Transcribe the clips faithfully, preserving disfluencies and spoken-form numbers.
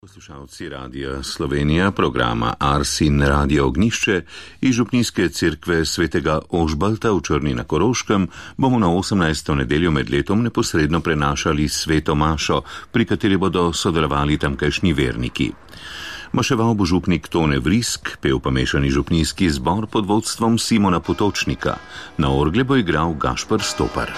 Poslušalci Radia Slovenija, programa Ars in Radio Ognjišče iz Župnijske cerkve svetega Ožbalta v Črni na Koroškem bomo na osemnajsto nedeljo med letom neposredno prenašali sveto mašo, pri kateri bodo sodelovali tamkajšnji verniki. Maševal bo župnik Tone Vrisk, pel pa mešani župnijski zbor pod vodstvom Simona Potočnika. Na orgle bo igral Gašper Stopar.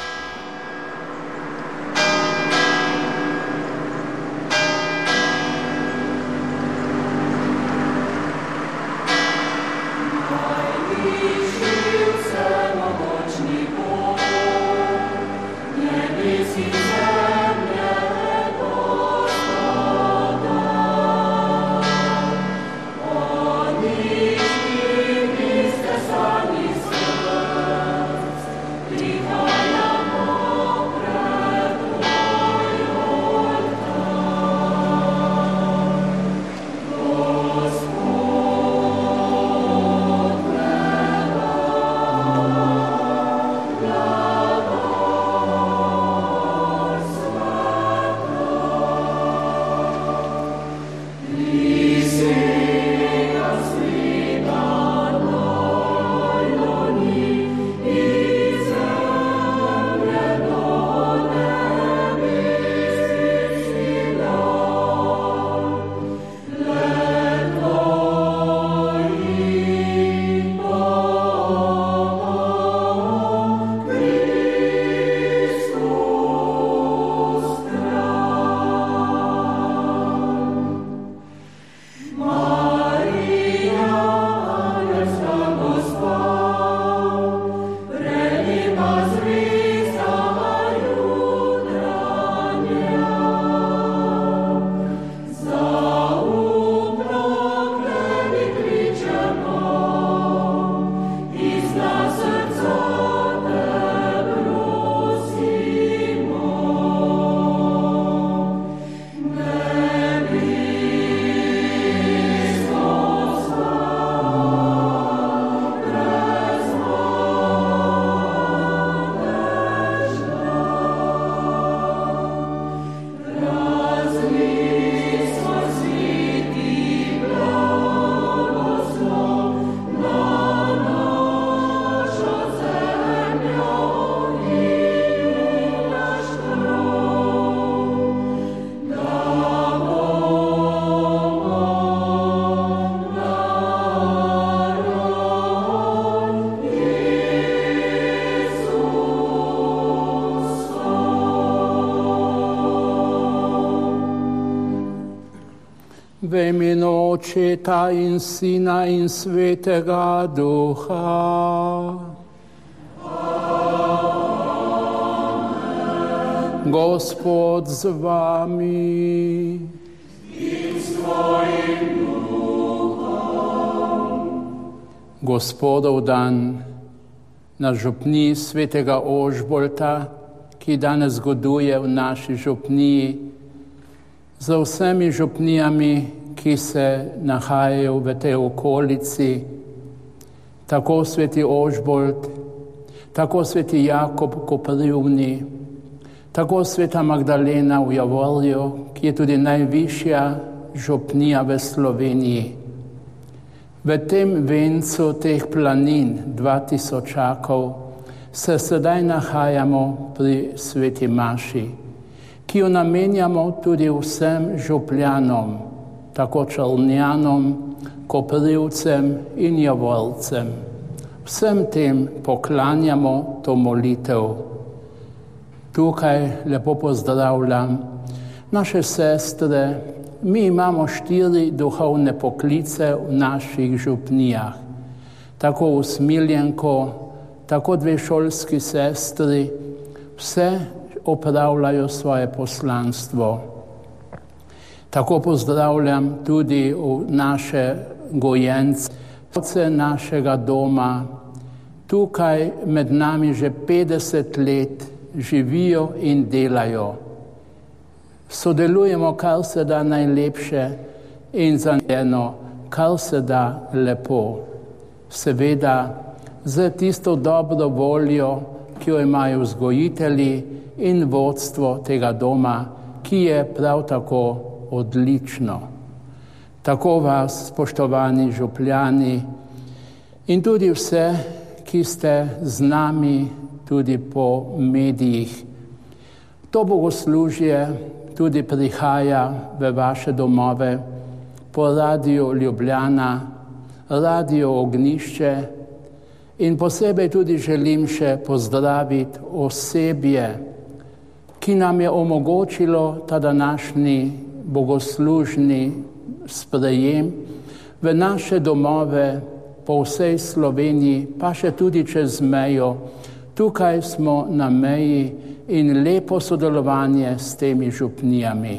V imenu Očeta in Sina in Svetega Duha. Amen. Gospod z vami. In s tvojim duhom. Gospodov dan na župniji svetega Ožbalta, ki danes goduje v naši župniji, za vsemi župnijami, ki se nahajajo v tej okolici, tako sveti Ožbalt, tako sveti Jakob Koprivni, tako sveta Magdalena v Javorju, ki je tudi najvišja župnija v Sloveniji. V tem vencu teh planin dva tisočakov se sedaj nahajamo pri sveti maši, ki jo namenjamo tudi vsem župljanom, tako Črnjanom, Koprivcem in Javorcem. Vsem tem poklanjamo to molitev. Tukaj lepo pozdravljam naše sestre. Mi imamo štiri duhovne poklice v naših župnijah. Tako usmiljenko, tako dve šolski sestri, vse opravljajo svoje poslanstvo. Tako pozdravljam tudi v naše gojence, našega doma. Tukaj med nami že petdeset let živijo in delajo. Sodelujemo kar se da najlepše in za eno kar se da lepo. Seveda z tisto dobro voljo, ki jo imajo vzgojitelji in vodstvo tega doma, ki je prav tako odlično. Tako vas, spoštovani župljani, in tudi vse, ki ste z nami tudi po medijih. To bogoslužje tudi prihaja v vaše domove po Radiu Ljubljana, Radio Ognjišče in posebej tudi želim še pozdraviti osebje, ki nam je omogočilo ta današnji bogoslužni sprejem v naše domove po vsej Sloveniji, pa še tudi čez mejo. Tukaj smo na meji in lepo sodelovanje s temi župnijami.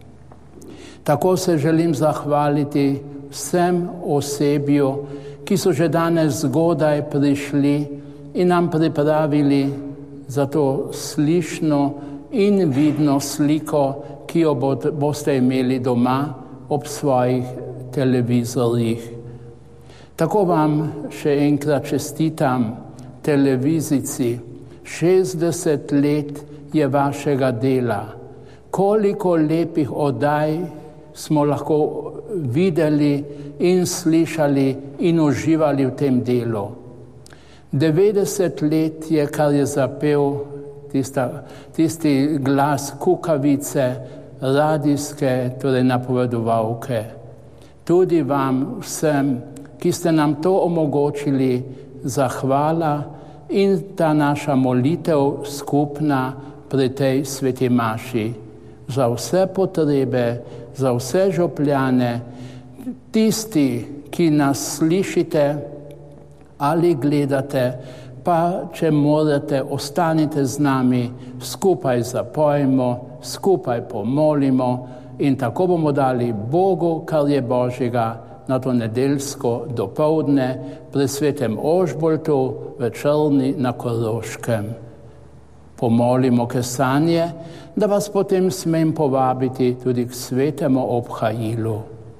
Tako se želim zahvaliti vsem osebju, ki so že danes zgodaj prišli in nam pripravili za to slišno in vidno sliko, ki jo boste imeli doma ob svojih televizorjih. Tako vam še enkrat čestitam, televizici, šestdeset let je vašega dela. Koliko lepih oddaj smo lahko videli in slišali in uživali v tem delu. devetdeset let je, kar je zapel tista, tisti glas kukavice, radijske, torej napovedovalke. Tudi vam vsem, ki ste nam to omogočili, zahvala in ta naša molitev skupna pri tej sveti maši. Za vse potrebe, za vse župljane, tisti, ki nas slišite ali gledate, pa če morate, ostanite z nami, skupaj zapojmo, skupaj pomolimo in tako bomo dali Bogu, kar je Božjega, na to nedeljsko dopoldne pri svetem Ožboltu v Črni na Koroškem. Pomolimo kesanje, da vas potem smem povabiti tudi k svetemu obhajilu.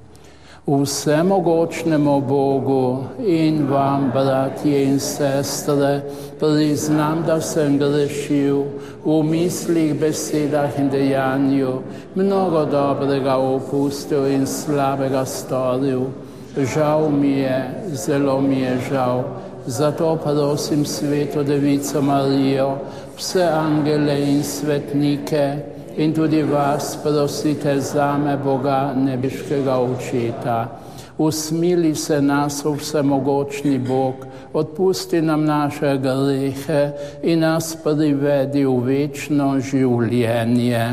Vsemogočnemu Bogu in vam, bratje in sestre, priznam, da sem grešil v mislih, besedah in dejanju, mnogo dobrega opustil in slabega storil. Žal mi je, zelo mi je žal. Zato prosim Sveto Devico Marijo, vse angele in svetnike in tudi vas prosite zame, Boga nebeškega Očeta. Usmili se nas, vsemogočni Bog, odpusti nam naše grehe in nas privedi v večno življenje.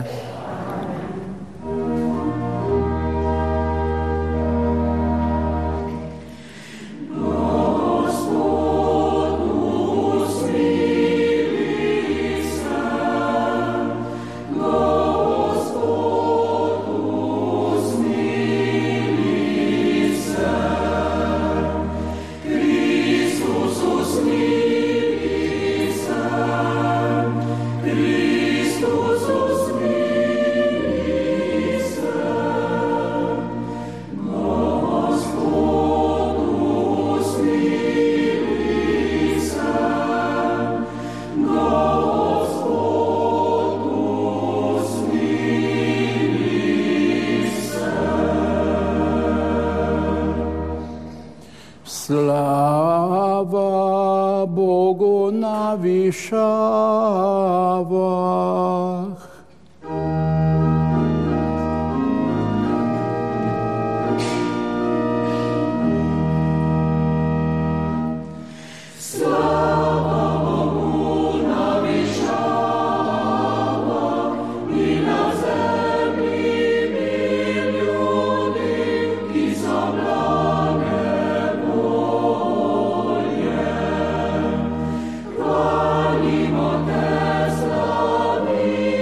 Slava Bogu na višavah. Hvalimo te, slavimo.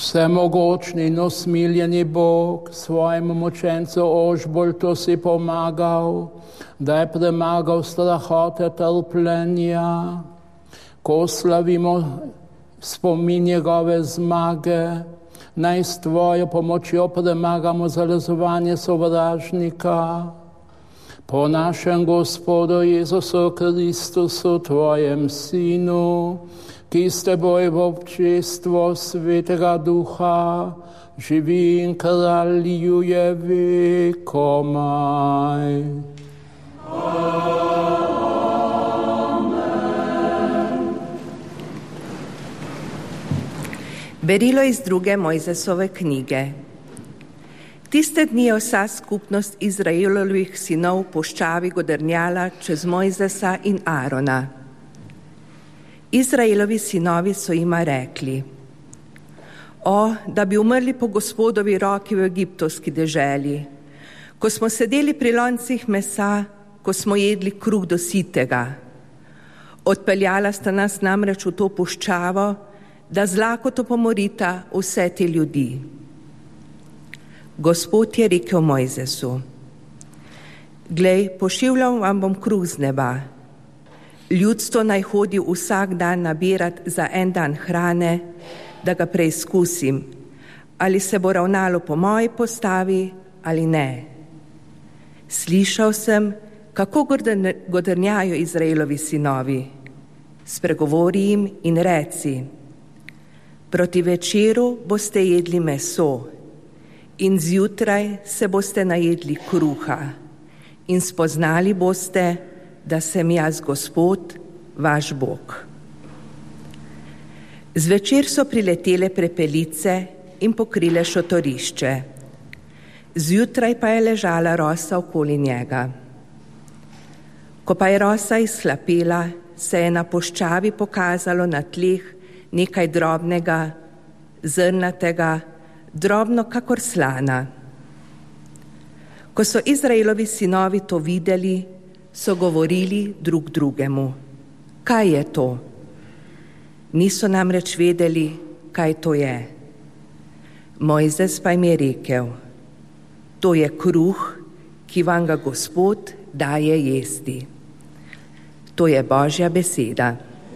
Vsemogočni in usmiljeni Bog, svojemu mučencu Ožboltu si pomagal, da je premagal strahote trpljenja. Ko slavimo spomin njegove zmage, naj s tvojo pomočjo premagamo zalezovanje sovražnika. Po našem Gospodu Jezusu Kristusu, tvojem Sinu, ki s teboj v občestvu Svetega Duha živi in kraljuje vekomaj. Berilo iz druge Mojzesove knjige. Tiste dni je vsa skupnost Izraelovih sinov v puščavi godrnjala čez Mojzesa in Arona. Izraelovi sinovi so jima rekli: O, da bi umrli po Gospodovi roki v egiptovski deželi, ko smo sedeli pri loncih mesa, ko smo jedli kruh do sitega. Odpeljala sta nas namreč v to puščavo, da z lakoto pomorita vse te ljudi. Gospod je rekel Mojzesu: Glej, pošiljam vam bom kruh z neba. Ljudstvo naj hodi vsak dan nabirati za en dan hrane, da ga preizkusim, ali se bo ravnalo po moji postavi ali ne. Slišal sem, kako godrnjajo Izraelovi sinovi. Spregovori jim in reci: Proti večeru boste jedli meso in zjutraj se boste najedli kruha in spoznali boste, da sem jaz Gospod, vaš Bog. Zvečer so priletele prepelice in pokrile šotorišče. Zjutraj pa je ležala rosa okoli njega. Ko pa je rosa izhlapela, se je na puščavi pokazalo na tleh nekaj drobnega, zrnatega, drobno kakor slana. Ko so Izraelovi sinovi to videli, so govorili drug drugemu: Kaj je to? Niso namreč vedeli, kaj to je. Mojzes pa jim je rekel: To je kruh, ki vam ga Gospod daje jesti. To je Božja beseda.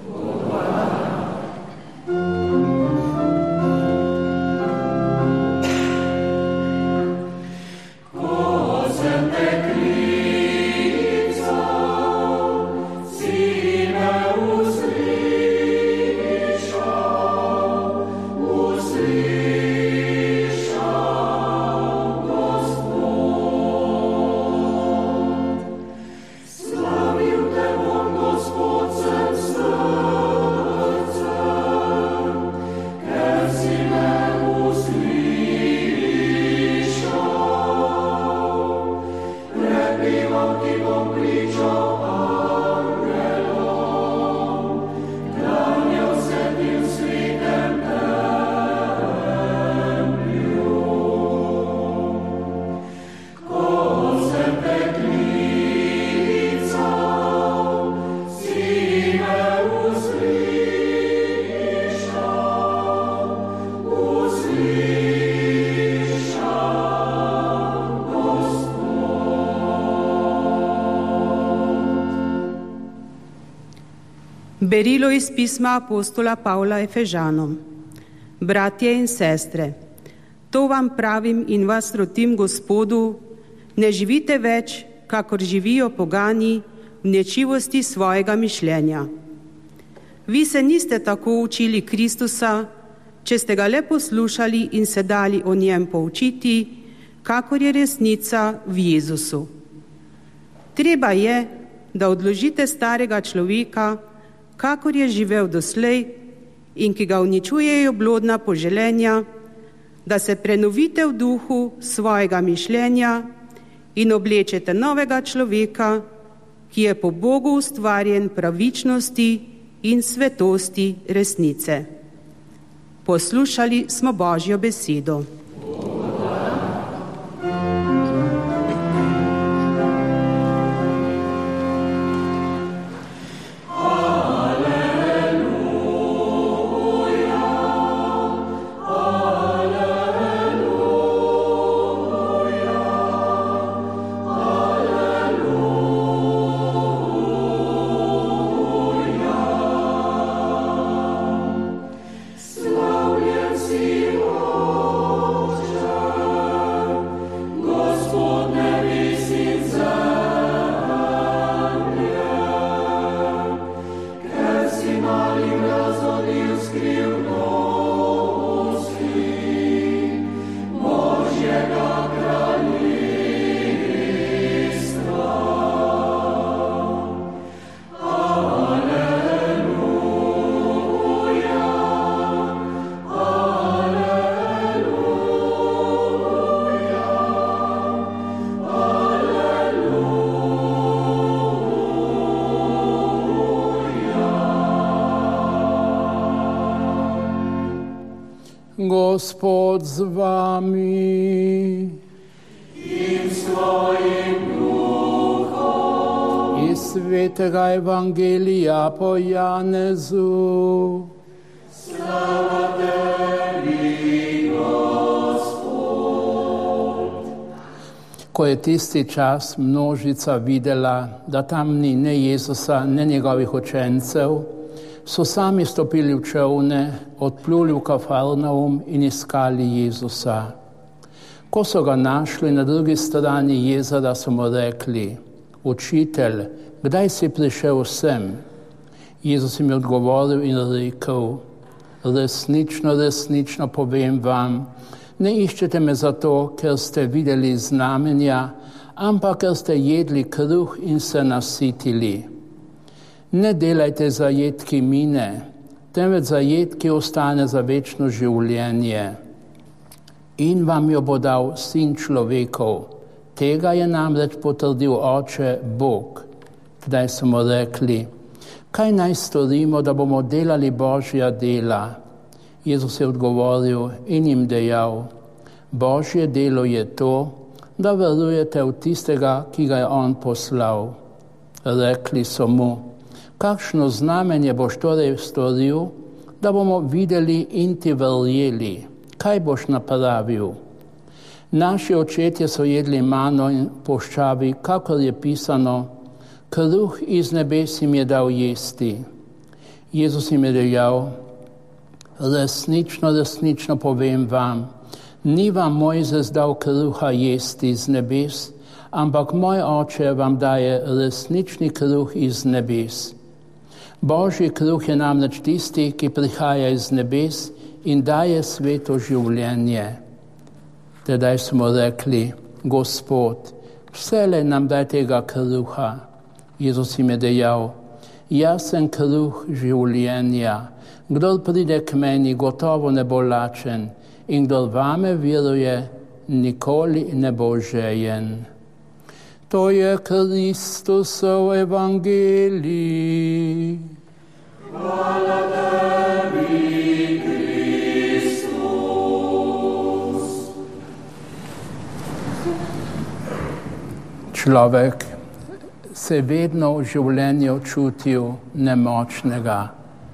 Berilo iz pisma apostola Pavla Efežanom. Bratje in sestre, to vam pravim in vas rotim Gospodu, ne živite več, kakor živijo pogani v nečivosti svojega mišljenja. Vi se niste tako učili Kristusa, če ste ga le poslušali in se dali o njem poučiti, kakor je resnica v Jezusu. Treba je, da odložite starega človeka, kakor je živel doslej in ki ga uničujejo blodna poželenja, da se prenovite v duhu svojega mišljenja in oblečete novega človeka, ki je po Bogu ustvarjen pravičnosti in svetosti resnice. Poslušali smo Božjo besedo. Alleluja, alleluja. Gospod z vami. In s tvojim duhom. Iz svetega evangelija po Janezu. Slava tebi, Gospod. Ko je tisti čas množica videla, da tam ni ne Jezusa, ne njegovih učencev, so sami stopili v čolne, odpluli v Kafarnaum in iskali Jezusa. Ko so ga našli na drugi strani jezera, so mu rekli: Učitelj, kdaj si prišel sem? Jezus jim je odgovoril in rekel: Resnično, resnično povem vam, ne iščete me zato, ker ste videli znamenja, ampak ker ste jedli kruh in se nasitili. Ne delajte za jed, ki mine, temveč za jed, ki ostane za večno življenje. In vam jo bo dal Sin človekov. Tega je namreč potrdil Oče Bog. Tedaj so mu rekli: Kaj naj storimo, da bomo delali Božja dela? Jezus je odgovoril in jim dejal: Božje delo je to, da verujete v tistega, ki ga je on poslal. Rekli so mu: Kakšno znamenje boš torej storil, da bomo videli in ti verjeli? Kaj boš napravil? Naši očetje so jedli mano in poščavi, kakor je pisano: Kruh iz nebes jim je dal jesti. Jezus jim je dejal: Resnično, resnično povem vam, ni vam Mojzes dal kruha jesti iz nebes, ampak moj Oče vam daje resnični kruh iz nebes. Božji kruh je namreč tisti, ki prihaja iz nebes in daje sveto življenje. Tedaj smo rekli: Gospod, vselej nam daj tega kruha. Jezus jim je dejal: Jaz sem kruh življenja. Kdor pride k meni, gotovo ne bo lačen, in kdor vame veruje, nikoli ne bo žejen. To je Kristusov evangelij. Hvala tebi, Kristus. Človek se je vedno v življenju čutil nemočnega.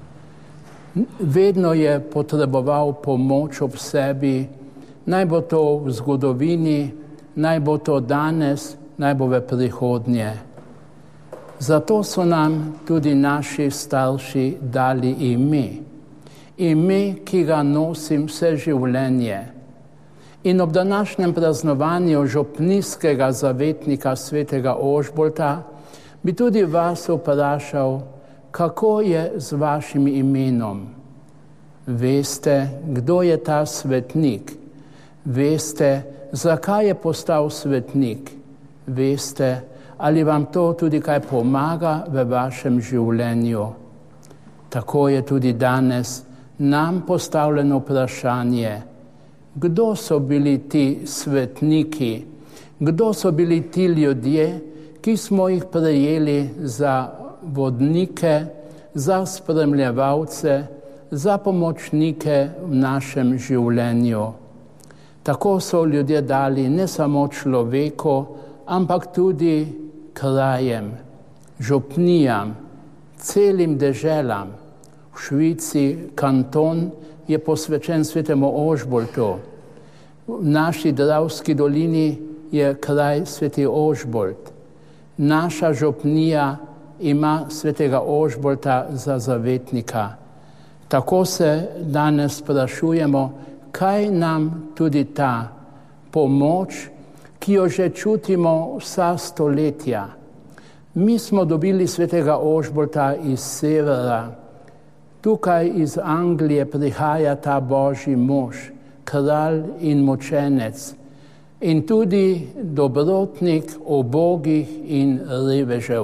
Vedno je potreboval pomoč ob sebi, naj bo to v zgodovini, naj bo to danes, naj bo v prihodnje. Zato so nam tudi naši starši dali ime. Ime, ki ga nosim vse življenje. In ob današnjem praznovanju župnijskega zavetnika svetega Ožbolta bi tudi vas vprašal, kako je z vašim imenom. Veste, kdo je ta svetnik? Veste, zakaj je postal svetnik? Veste, ali vam to tudi kaj pomaga v vašem življenju? Tako je tudi danes nam postavljeno vprašanje: kdo so bili ti svetniki? Kdo so bili ti ljudje, ki smo jih prejeli za vodnike, za spremljevalce, za pomočnike v našem življenju? Tako so ljudje dali ne samo človeku, ampak tudi krajem, župnijam, celim deželam. V Švici kanton je posvečen svetemu Ožboltu. V naši Dravski dolini je kraj sveti Ožbolt. Naša župnija ima svetega Ožbolta za zavetnika. Tako se danes sprašujemo, kaj nam tudi ta pomoč, ki jo že čutimo vsa stoletja. Mi smo dobili svetega Ožbolta iz severa. Tukaj iz Anglije prihaja ta Božji mož, kralj in mučenec, in tudi dobrotnik ubogih in revežev.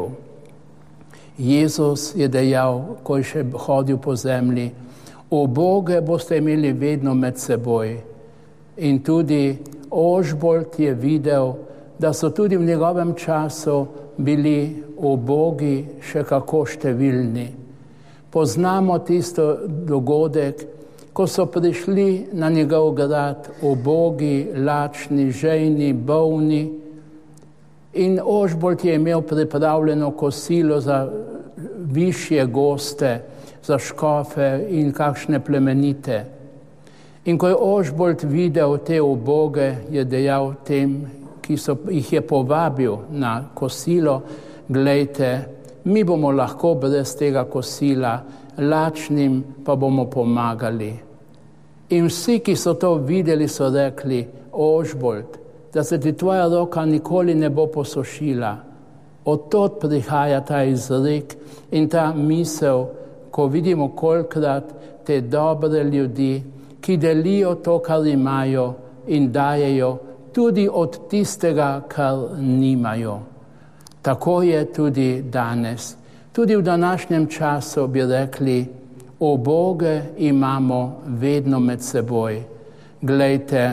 Jezus je dejal, ko je še hodil po zemlji: uboge boste imeli vedno med seboj. In tudi Ožbolt je videl, da so tudi v njegovem času bili ubogi še kako številni. Poznamo tisto dogodek, ko so prišli na njegov grad ubogi, lačni, žejni, bolni, in Ožbolt je imel pripravljeno kosilo za višje goste, za škofe in kakšne plemenite. In ko je Ožbolt videl te uboge, je dejal tem, ki so, jih je povabil na kosilo, glejte, mi bomo lahko brez tega kosila, lačnim pa bomo pomagali. In vsi, ki so to videli, so rekli, Ožbolt, da se ti tvoja roka nikoli ne bo posušila. Od tod prihaja ta izrek in ta misel, ko vidimo kolikrat te dobre ljudi, ki delijo to, kar imajo in dajejo tudi od tistega, kar nimajo. Tako je tudi danes. Tudi v današnjem času bi rekli, uboge imamo vedno med seboj. Glejte,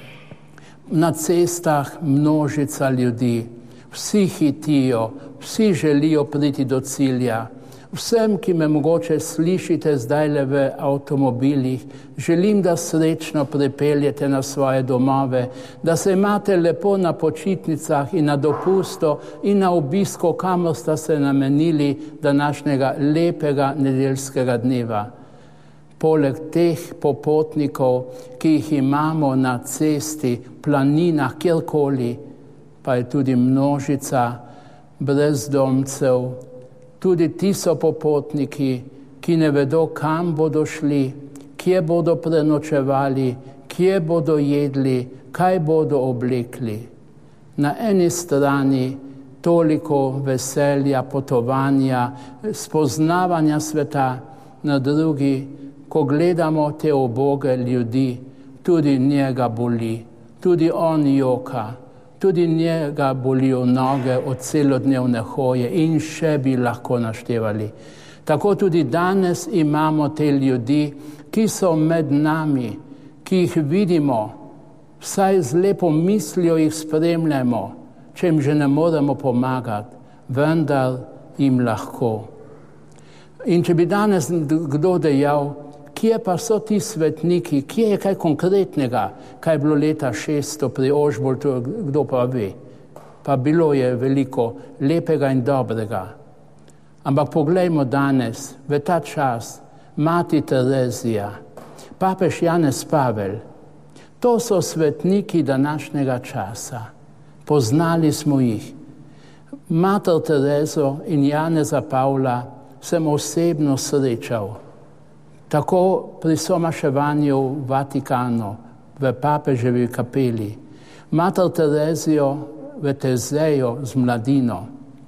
na cestah množica ljudi, vsi hitijo, vsi želijo priti do cilja. Vsem, ki me mogoče slišite zdajle v avtomobilih, želim, da srečno pripeljete na svoje domove, da se imate lepo na počitnicah in na dopustu in na obisku, kamor sta se namenili današnjega lepega nedeljskega dneva. Poleg teh popotnikov, ki jih imamo na cesti, planinah, kjerkoli, pa je tudi množica brezdomcev. Tudi ti so popotniki, ki ne vedo, kam bodo šli, kje bodo prenočevali, kje bodo jedli, kaj bodo oblekli. Na eni strani toliko veselja, potovanja, spoznavanja sveta, na drugi, ko gledamo te uboge ljudi, tudi njega boli, tudi on joka. Tudi njega bolijo noge od celodnevne hoje in še bi lahko naštevali. Tako tudi danes imamo te ljudi, ki so med nami, ki jih vidimo, vsaj z lepo mislijo jih spremljamo, če jim že ne moremo pomagati, vendar jim lahko. In če bi danes kdo dejal, kje pa so ti svetniki, kje je kaj konkretnega, kaj je bilo leta šeststo pri Ožboltu, kdo pa ve. Pa bilo je veliko lepega in dobrega. Ampak poglejmo danes, v ta čas, mati Terezija, papež Janez Pavel, to so svetniki današnjega časa. Poznali smo jih. Mater Terezo in Janeza Pavla sem osebno srečal. Tako pri somaševanju v Vatikanu, v papeževi kapeli, mater Terezijo v Tezejo z mladino.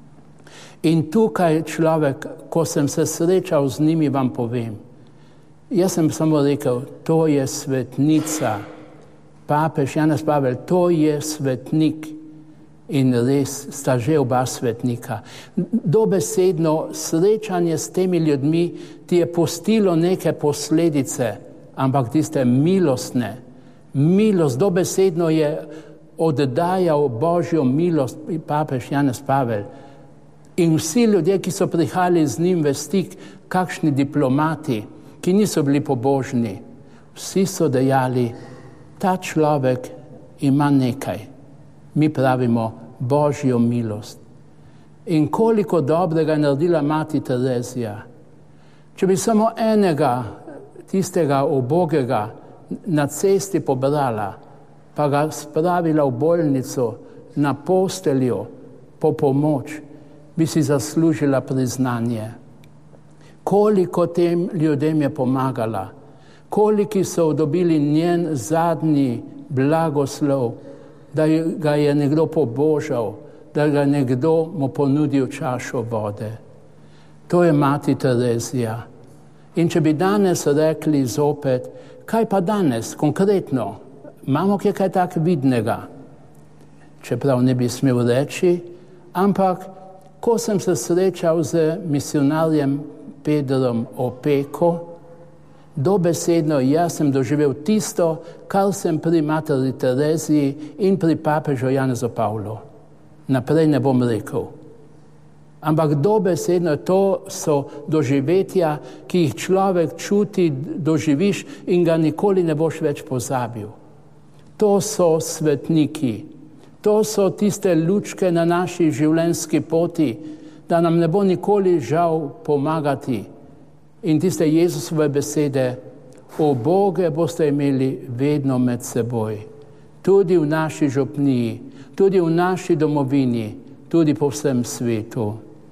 In tukaj človek, ko sem se srečal z njimi, vam povem, jaz sem samo rekel, to je svetnica, papež Janez Pavel, to je svetnik. In res sta že oba svetnika. Dobesedno srečanje s temi ljudmi ti je pustilo neke posledice, ampak tiste milostne. Milost, dobesedno je oddajal Božjo milost papež Janez Pavel. In vsi ljudje, ki so prihajali z njim v stik, kakšni diplomati, ki niso bili pobožni, vsi so dejali, ta človek ima nekaj. Mi pravimo Božjo milost. In koliko dobrega je naredila mati Terezija. Če bi samo enega, tistega ubogega na cesti pobrala, pa ga spravila v bolnico, na posteljo, po pomoč, bi si zaslužila priznanje. Koliko tem ljudem je pomagala, koliki so dobili njen zadnji blagoslov, da ga je nekdo pobožal, da ga nekdo mu ponudil čašo vode. To je mati Terezija. In če bi danes rekli zopet, kaj pa danes, konkretno, imamo kje kaj tak vidnega, čeprav ne bi smel reči, ampak ko sem se srečal z misionarjem Pedrom Opeko, dobesedno jaz sem doživel tisto, kar sem pri materi Tereziji in pri papežu Janezu Pavlu. Naprej ne bom rekel. Ampak dobesedno to so doživetja, ki jih človek čuti, doživiš in ga nikoli ne boš več pozabil. To so svetniki, to so tiste lučke na naši življenjski poti, da nam ne bo nikoli žal pomagati. In tiste Jezusove besede, o Boge boste imeli vedno med seboj, tudi v naši župniji, tudi v naši domovini, tudi po vsem svetu.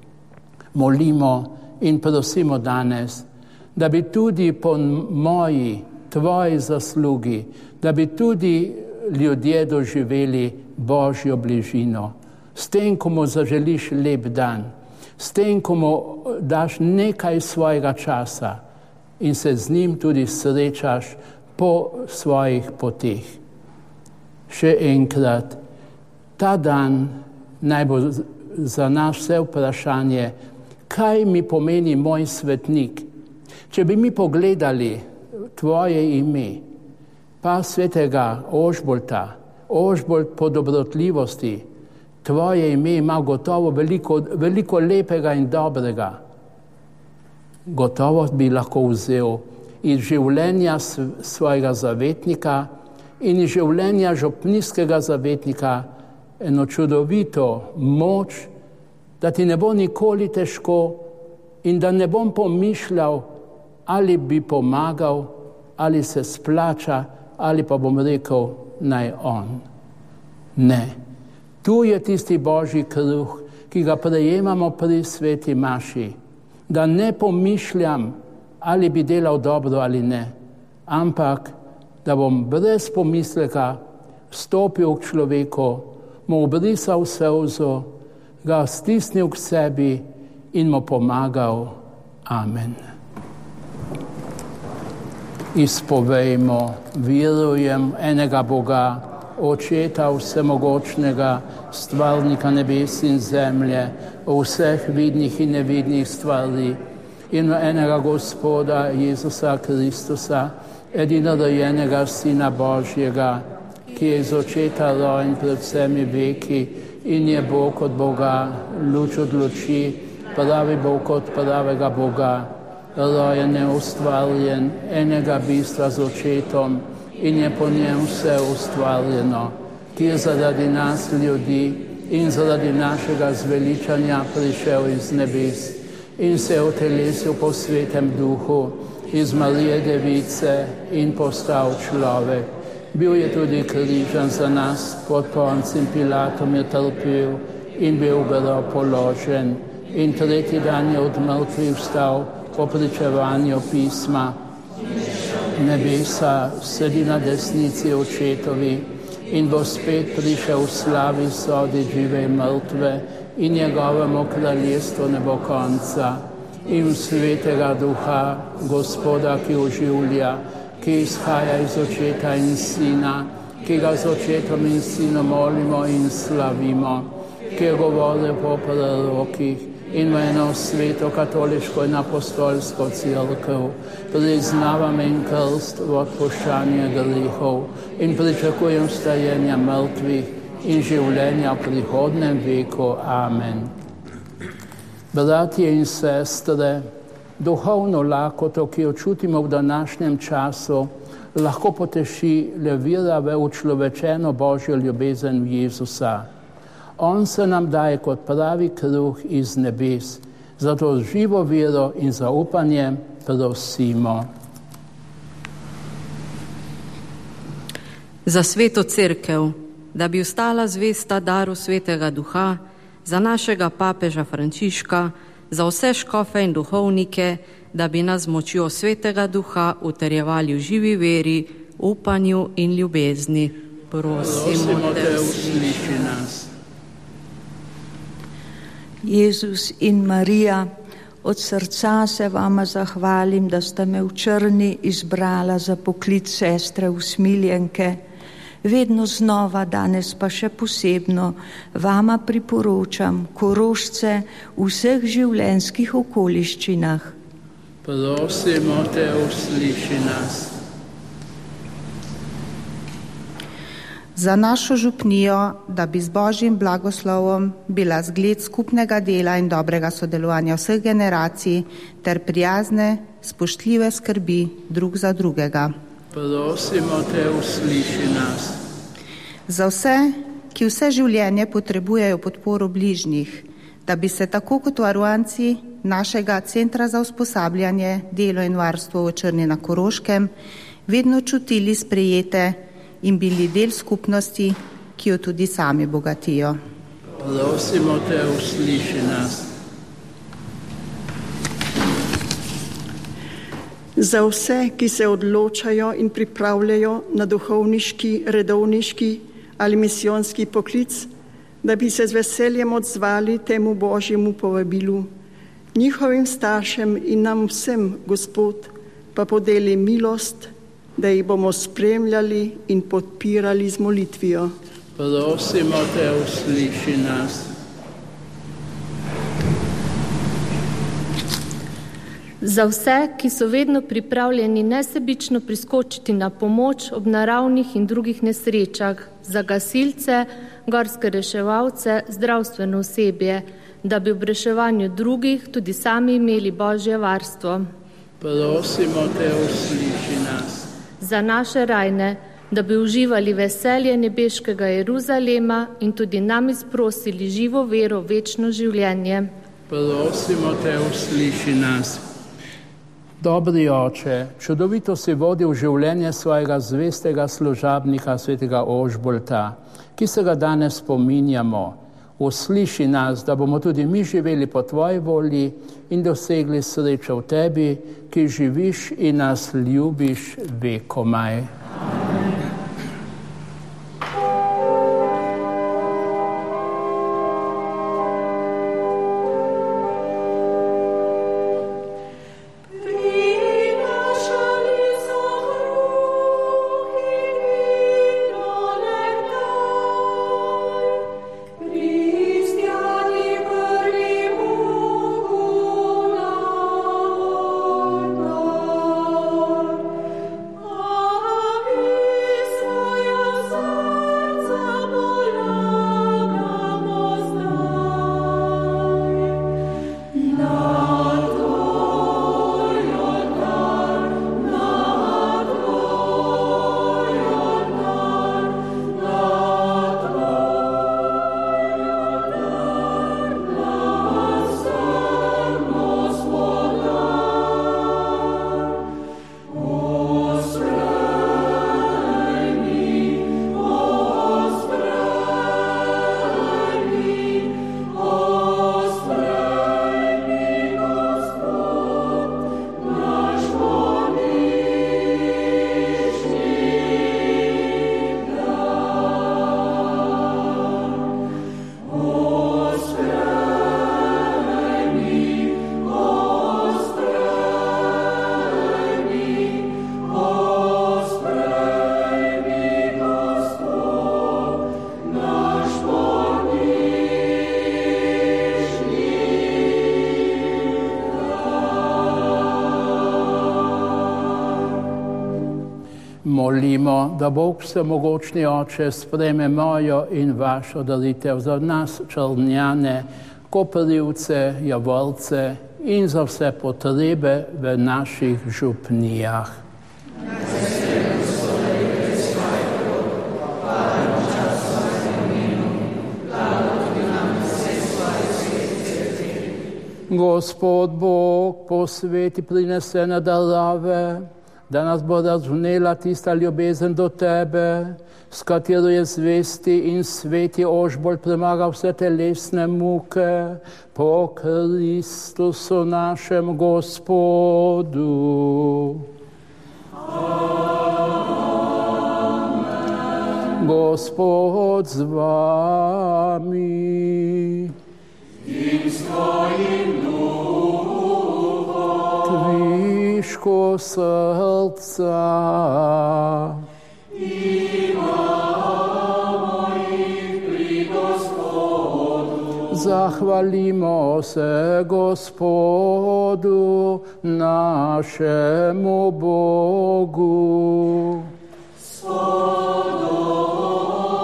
Molimo in prosimo danes, da bi tudi po moji, tvoji zaslugi, da bi tudi ljudje doživeli Božjo bližino. S tem, ko mu zaželiš lep dan, s tem, ko mu daš nekaj svojega časa in se z njim tudi srečaš po svojih poteh. Še enkrat, ta dan naj bo za nas vse vprašanje, kaj mi pomeni moj svetnik. Če bi mi pogledali tvoje ime, pa svetega Ožbolta, Ožbolt po dobrotljivosti, tvoje ime ima gotovo veliko, veliko lepega in dobrega. Gotovo bi lahko vzel iz življenja svojega zavetnika in iz življenja župnijskega zavetnika eno čudovito moč, da ti ne bo nikoli težko in da ne bom pomišljal, ali bi pomagal, ali se splača, ali pa bom rekel, naj on. Ne. Tu je tisti Božji kruh, ki ga prejemamo pri sveti maši, da ne pomišljam, ali bi delal dobro ali ne, ampak da bom brez pomisleka stopil k človeku, mu obrisal solzo, ga stisnil k sebi in mu pomagal. Amen. Izpovejmo, verujem enega Boga, Očeta vsemogočnega, stvarnika nebes in zemlje, vseh vidnih in nevidnih stvari, in enega Gospoda Jezusa Kristusa, edinorojenega Sina Božjega, ki je iz Očeta rojen pred vsemi veki in je Bog od Boga, luč od luči, pravi Bog od pravega Boga, rojen neustvarjen, enega bistva z Očetom in je po njem vse ustvarjeno, ki je zaradi nas ljudi in zaradi našega zveličanja prišel iz nebes in se je utelesil po svetem duhu iz Marije Device in postal človek. Bil je tudi križan za nas, pod Poncem Pilatom je trpel in bil v grob položen in tretji dan je od mrtvih vstal po pričevanju pisma. Nebesa sedi na desnici Očetovi in bo spet prišel v slavi soditi žive in mrtve in njegovemu kraljestvu ne bo konca. In svetega duha, Gospoda, ki oživlja, ki izhaja iz Očeta in Sina, ki ga z Očetom in Sinom molimo in slavimo, ki je govoril po prorokih in v eno sveto katoliško in apostolsko cerkev, priznavam in krst v odpuščanje grehov in pričakujem vstajenja mrtvih in življenja v prihodnem veku. Amen. Bratje in sestre, duhovno lakoto, ki jo čutimo v današnjem času, lahko poteši le vera v učlovečeno Božjo ljubezen v Jezusa. On se nam daje kot pravi kruh iz nebes, zato z živo vero in zaupanjem prosimo. Za sveto cerkev, da bi ostala zvesta daru svetega duha, za našega papeža Frančiška, za vse škofe in duhovnike, da bi nas z močjo svetega duha utrjevali v živi veri, upanju in ljubezni. Prosimo, Prosimo te, usliši nas. Jezus in Marija, od srca se vama zahvalim, da ste me v Črni izbrala za poklic sestre usmiljenke. Vedno znova, danes pa še posebno, vama priporočam Korošce v vseh življenjskih okoliščinah. Prosimo te, usliši nas. za našo župnijo, da bi z Božjim blagoslovom bila zgled skupnega dela in dobrega sodelovanja vseh generacij ter prijazne, spoštljive skrbi drug za drugega. Prosimo te, usliši nas. Za vse, ki vse življenje potrebujejo podporo bližnjih, da bi se tako kot varuanci našega Centra za usposabljanje, delo in varstvo v Črni na Koroškem vedno čutili sprejete in bili del skupnosti, ki jo tudi sami bogatijo. Prosimo te, usliši nas. Za vse, ki se odločajo in pripravljajo na duhovniški, redovniški ali misijonski poklic, da bi se z veseljem odzvali temu Božjemu povabilu. Njihovim staršem in nam vsem, Gospod, pa podeli milost, da jih bomo spremljali in podpirali z molitvijo. Prosimo te, usliši nas. Za vse, ki so vedno pripravljeni nesebično priskočiti na pomoč ob naravnih in drugih nesrečah, za gasilce, gorske reševalce, zdravstveno osebje, da bi ob reševanju drugih tudi sami imeli Božje varstvo. Prosimo te, usliši nas. Za naše rajne, da bi uživali veselje nebeškega Jeruzalema in tudi nam izprosili živo vero v večno življenje. Prosimo te, usliši nas. Dobri oče, čudovito si vodil življenje svojega zvestega služabnika svetega Ožbolta, ki se ga danes spominjamo. Usliši nas, da bomo tudi mi živeli po tvoji volji in dosegli srečo v tebi, ki živiš in nas ljubiš vekomaj. Molimo, da Bog vsemogočni Oče sprejme mojo in vašo daritev za nas Črnjane, Koprivce, Javorce in za vse potrebe v naših župnijah. Gospod Bog posveti prinesene darove, da nas bo razvnela tista ljubezen do tebe, s katero je zvesti in sveti Ožbolt premagal vse telesne muke, po Kristusu našem Gospodu. Amen. Gospod z vami. In s tvojim Kviško srca imamo jih pri Gospodu. Zahvalimo se Gospodu našemu Bogu. Spodobno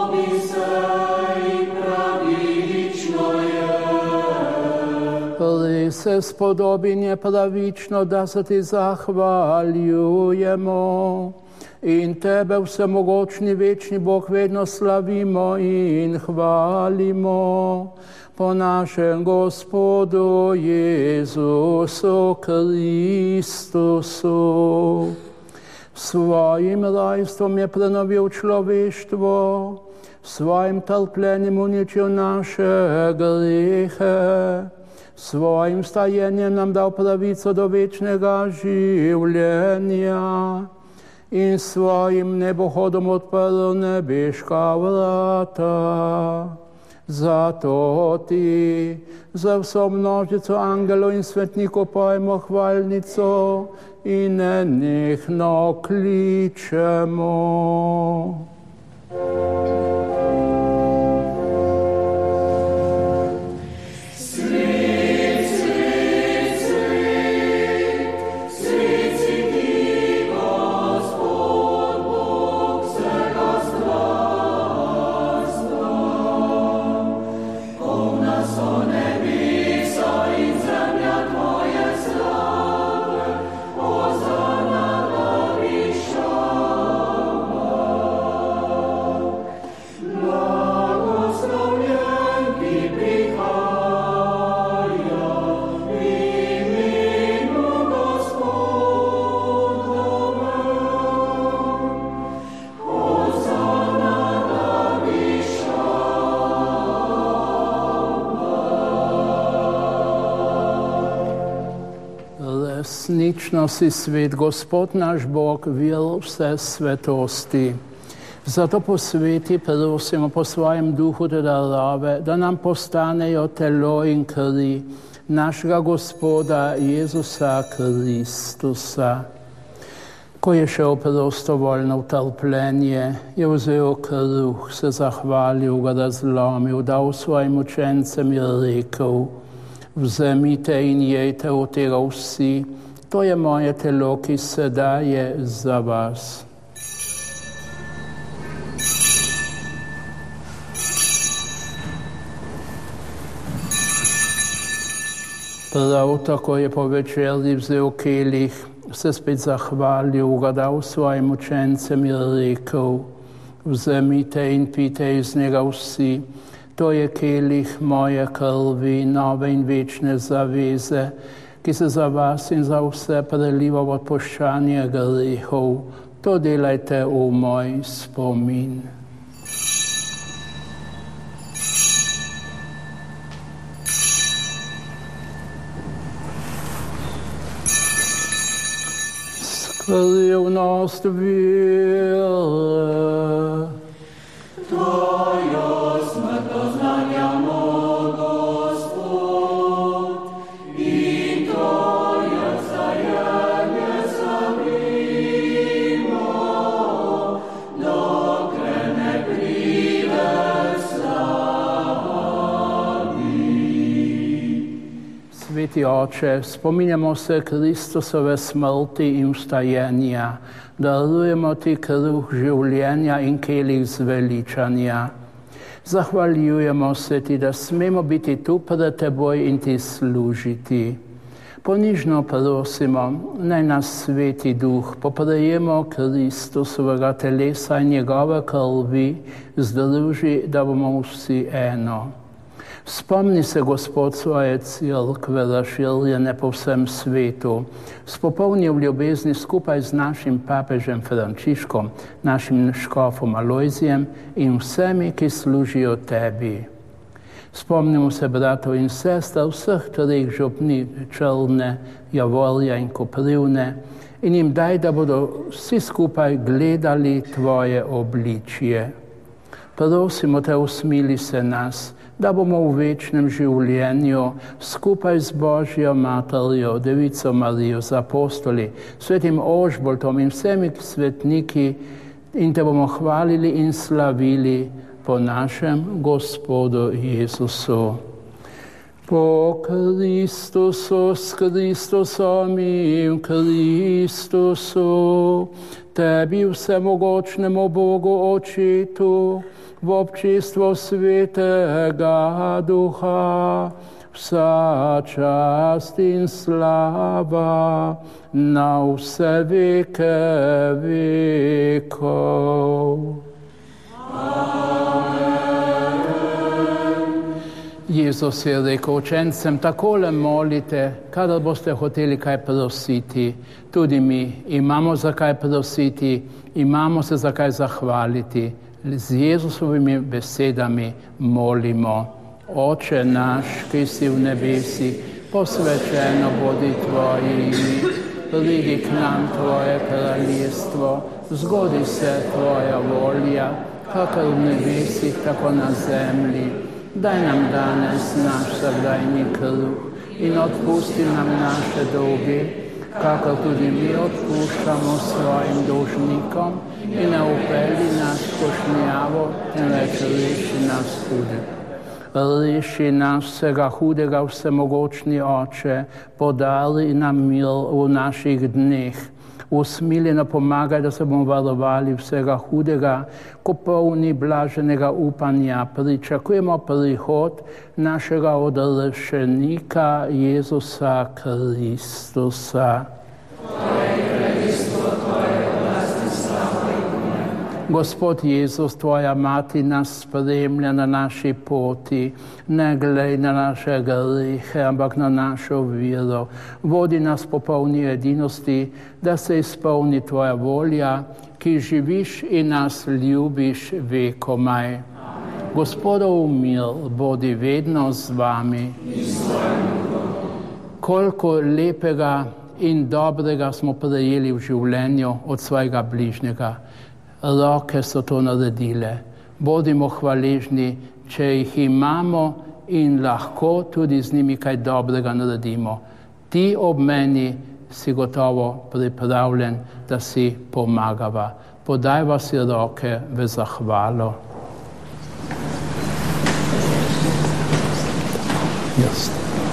se spodobi nepravično, da se ti zahvaljujemo in tebe vsemogočni večni Bog vedno slavimo in hvalimo po našem Gospodu Jezusu Kristusu. Svojim rajstvom je prenovil človeštvo, svojim trpljenjem uničil naše grehe, svojim stajenjem nam dal pravico do večnega življenja in svojim nebohodom odprl nebeška vrata. Zato ti za vso množico angelov in svetnikov pojmo hvalnico in nenehno kličemo. Resnično si svet, Gospod naš Bog, vir vse svetosti. Zato po sveti prosimo po svojem duhu te darove, da nam postanejo telo in kri našega Gospoda Jezusa Kristusa. Ko je šel prostovoljno v trpljenje, je vzel kruh, se zahvalil, ga razlomil, dal svojim učencem in rekel: vzemite in jejte od tega vsi, to je moje telo, ki se daje za vas. Prav tako je po večerji vzel kelih, se spet zahvalil, ga dal svojim učencem in rekel: vzemite in pite iz njega vsi, to je kelih moje krvi, nove in večne zaveze, ki se za vas in za vse preliva v odpuščanje grehov. To delajte v moj spomin. Skrivnost vere. Tvojo smrt oznanjamo, Gospod, in Tvoje vstajenje slavimo, dokler ne pride slavi. Sveti Oče, spominjamo se Kristusove smrti in vstajenja, darujemo ti kruh življenja in kelih zveličanja. Zahvaljujemo se ti, da smemo biti tu pred teboj in ti služiti. Ponižno prosimo, naj nas Sveti Duh po prejemu Kristusovega telesa in njegove krvi združi, da bomo vsi eno. Spomni se, Gospod, svoje cerkve razširjene po vsem svetu, spopolni v ljubezni skupaj z našim papežem Frančiškom, našim škofom Alojzijem in vsemi, ki služijo tebi. Spomnimo se bratov in sester vseh treh župni Črne, Javorja in Koprivne in jim daj, da bodo vsi skupaj gledali tvoje obličje. Prosimo te, usmili se nas, da bomo v večnem življenju skupaj z Božjo Materjo, Devico Marijo, z apostoli, svetim Ožboltom in vsemi svetniki in te bomo hvalili in slavili po našem Gospodu Jezusu. Po Kristusu, s Kristusom in Kristusu, tebi vsemogočnemu Bogu Očetu, v občestvu Svetega Duha, vsa čast in slava na vse veke vekov. Jezus je rekel učencem, takole molite, kadar boste hoteli kaj prositi. Tudi mi imamo za kaj prositi, imamo se za kaj zahvaliti. Z Jezusovimi besedami molimo. Oče naš, ki si v nebesi, posvečeno bodi tvoje ime, pridi k nam tvoje kraljestvo, zgodi se tvoja volja, kakor v nebesih, tako na zemlji. Daj nam danes naš vsakdanji kruh in odpusti nam naše dolge, kakor tudi mi odpuščamo svojim dolžnikom, in ne upelji nas v skušnjavo, temveč reši nas hudega. Reši nas vsega hudega, vsemogočni Oče, podari nam mir v naših dneh. Usmiljeno pomagaj, da se bomo varovali vsega hudega, ko polni blaženega upanja pričakujemo prihod našega odrešenika Jezusa Kristusa. Gospod Jezus, tvoja mati nas spremlja na naši poti, ne glej na naše grehe, ampak na našo vero. Vodi nas po polni edinosti, da se izpolni tvoja volja, ki živiš in nas ljubiš vekomaj. Gospodov mir bodi vedno z vami. Koliko lepega in dobrega smo prejeli v življenju od svojega bližnjega. Roke so to naredile. Bodimo hvaležni, če jih imamo in lahko tudi z njimi kaj dobrega naredimo. Ti ob meni si gotovo pripravljen, da si pomagava. Podajva si roke v zahvalo. Yes.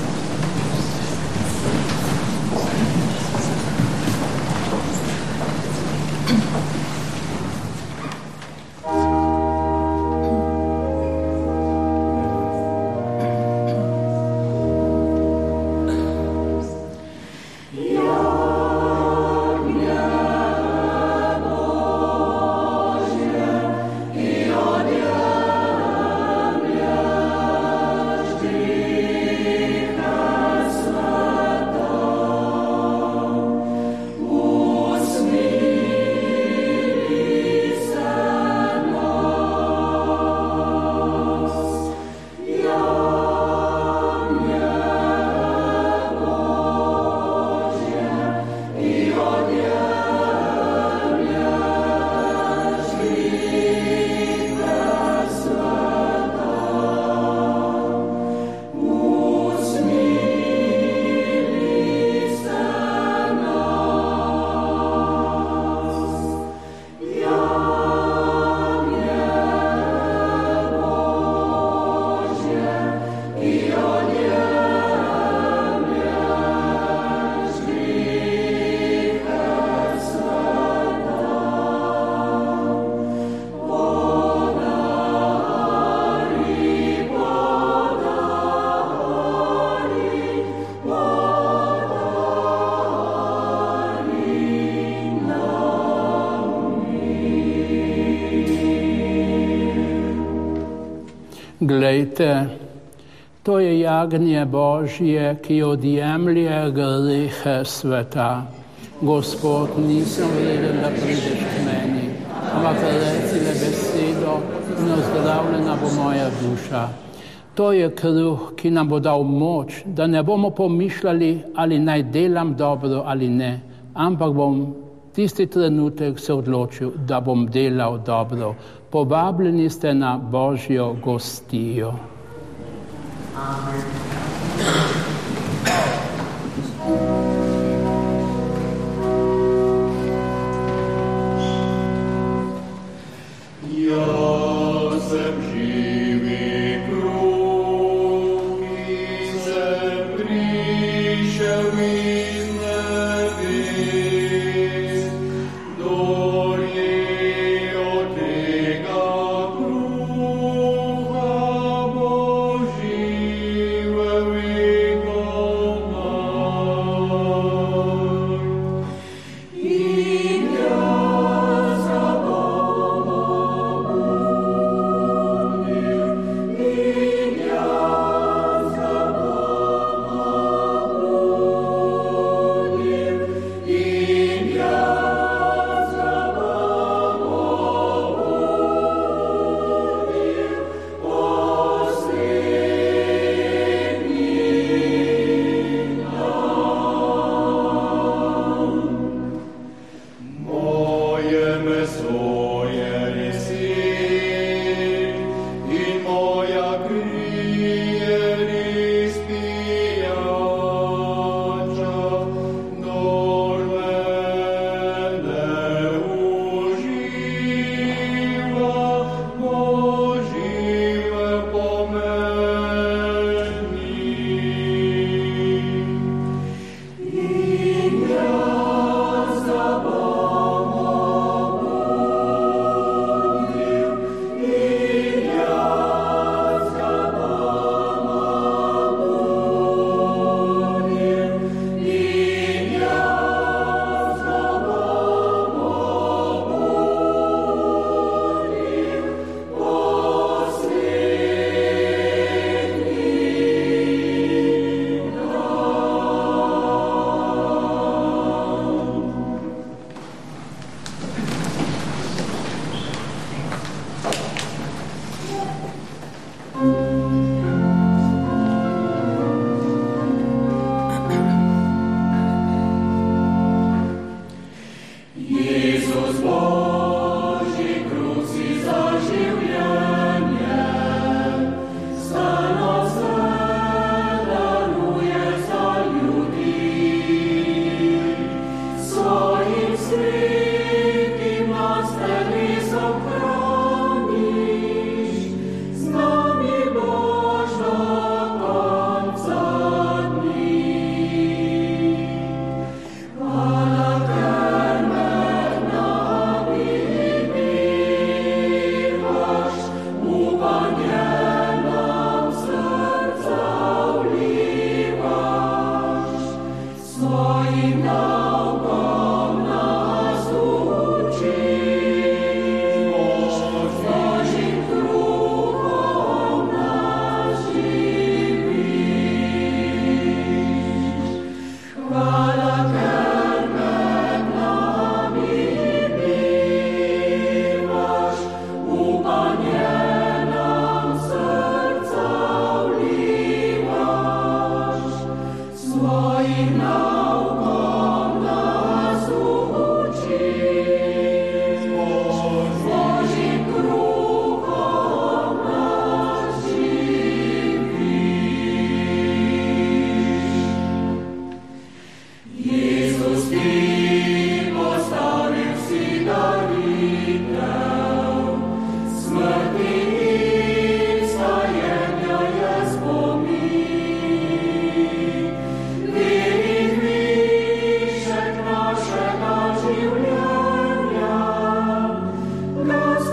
Glejte, to je jagnje Božje, ki odjemlje grehe sveta. Gospod, nisem vreden, da prideš k meni, ampak reci le besedo in ozdravljena bo moja duša. To je kruh, ki nam bo dal moč, da ne bomo pomišljali, ali naj delam dobro ali ne, ampak bom tisti trenutek se odločil, da bom delal dobro. Povabljeni ste na Božjo gostijo. Amen. Amen.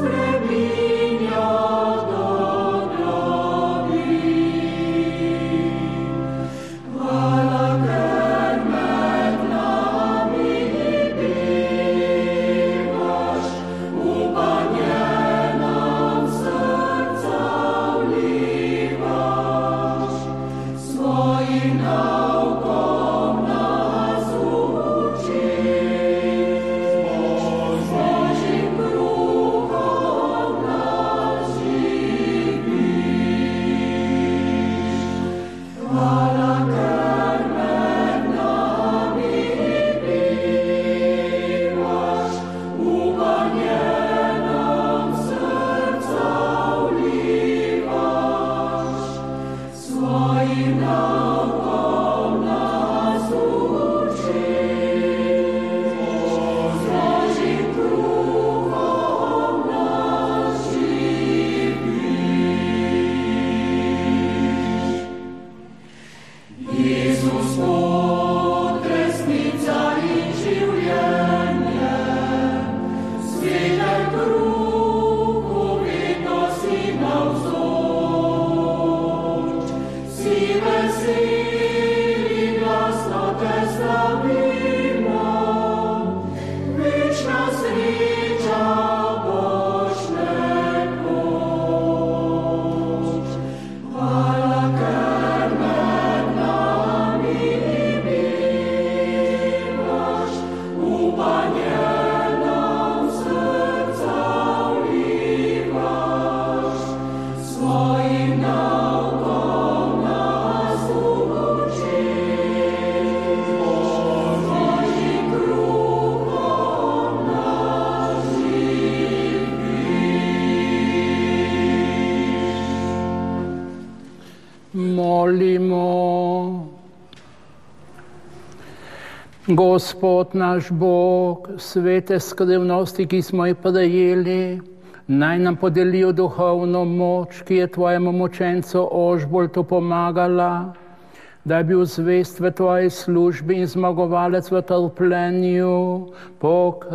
Gospod naš Bog, svete skrivnosti, ki smo jih prejeli, naj nam podelijo duhovno moč, ki je tvojemu mučencu Ožboltu pomagala, da je bil zvest v tvoji službi in zmagovalec v trpljenju po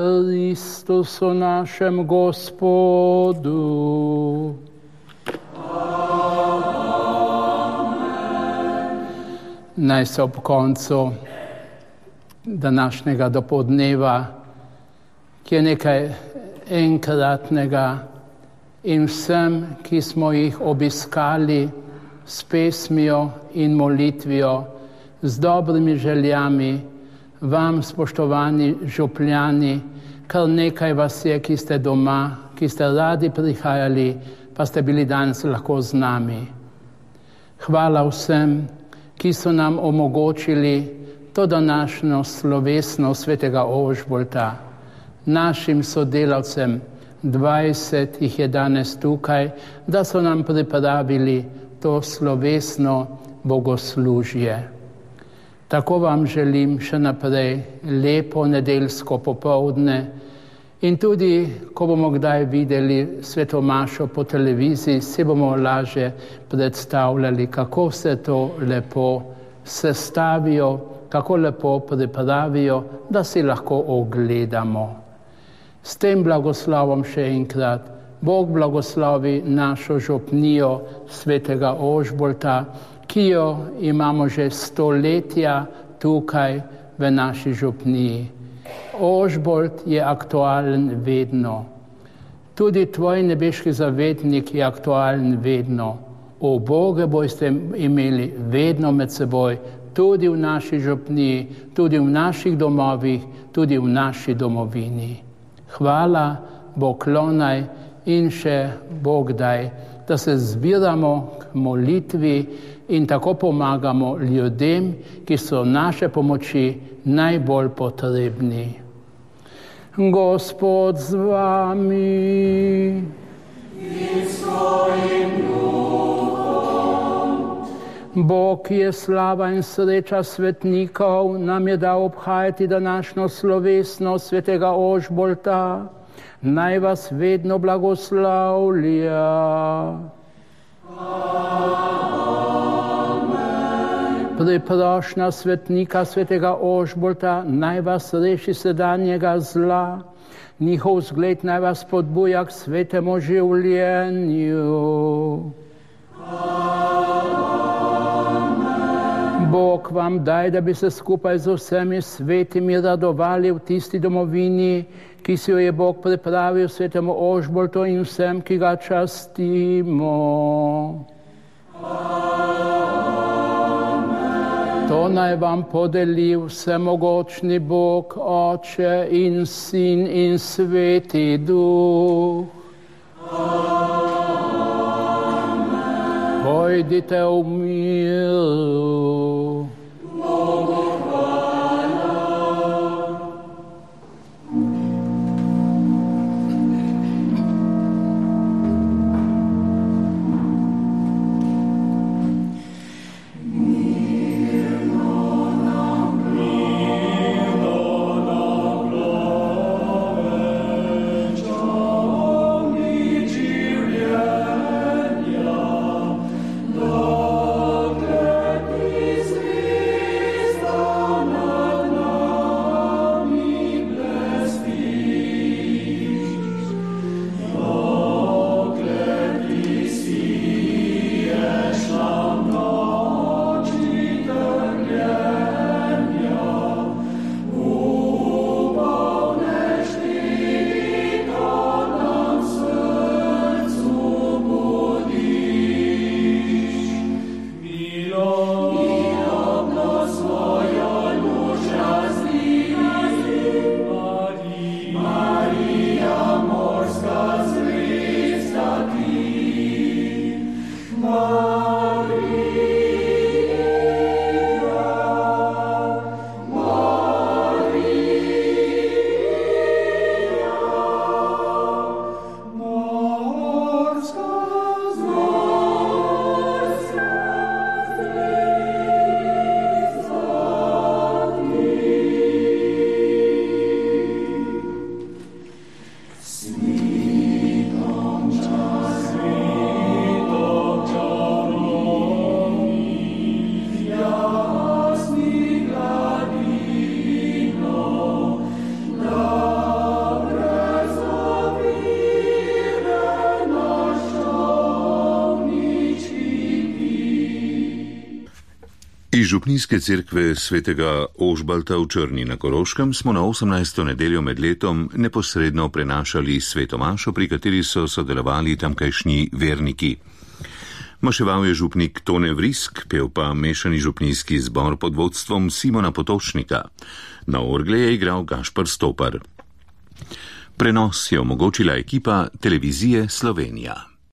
Kristusu našem Gospodu. Naj se ob koncu današnjega dopoldneva, ki je nekaj enkratnega, in vsem, ki smo jih obiskali s pesmijo in molitvijo, z dobrimi željami, vam, spoštovani župljani, kar nekaj vas je, ki ste doma, ki ste radi prihajali, pa ste bili danes lahko z nami. Hvala vsem, ki so nam omogočili to današnjo slovesnost svetega Ožbolta, našim sodelavcem, dvajset jih je danes tukaj, da so nam pripravili to slovesno bogoslužje. Tako vam želim še naprej lepo nedeljsko popoldne in tudi, ko bomo kdaj videli svetomašo po televiziji, si bomo lažje predstavljali, kako se to lepo sestavijo, kako lepo pripravijo, da si lahko ogledamo. S tem blagoslovom še enkrat, Bog blagoslovi našo župnijo svetega Ožbolta, ki jo imamo že stoletja tukaj v naši župniji. Ožbolt je aktualen vedno. Tudi tvoj nebeški zavetnik je aktualen vedno. O Boge boste imeli vedno med seboj, tudi v naši župniji, tudi v naših domovih, tudi v naši domovini. Hvala, Bog klonaj in še Bog daj, da se zbiramo k molitvi in tako pomagamo ljudem, ki so naše pomoči najbolj potrebni. Gospod z vami. In s tvojim duhom. Bog je slava in sreča svetnikov, nam je dal obhajati današnjo slovesnost svetega Ožbolta. Naj vas vedno blagoslavlja. Amen. Preprošnja svetnika svetega Ožbolta naj vas reši sedanjega zla, njihov zgled naj vas spodbuja k svetemu življenju. Bog vam daj, da bi se skupaj z vsemi svetimi radovali v tisti domovini, ki si jo je Bog pripravil svetemu Ožboltu in vsem, ki ga častimo. To naj vam podeli vsemogočni Bog, Oče in Sin in Sveti Duh. Pojdite v miru. Iz župnijske cerkve svetega Ožbalta v Črni na Koroškem smo na osemnajsto nedeljo med letom neposredno prenašali sveto mašo, pri kateri so sodelovali tamkajšnji verniki. Maševal je župnik Tone Vrisk, pel pa mešani župnijski zbor pod vodstvom Simona Potočnika. Na orgle je igral Gašper Stopar. Prenos je omogočila ekipa Televizije Slovenija.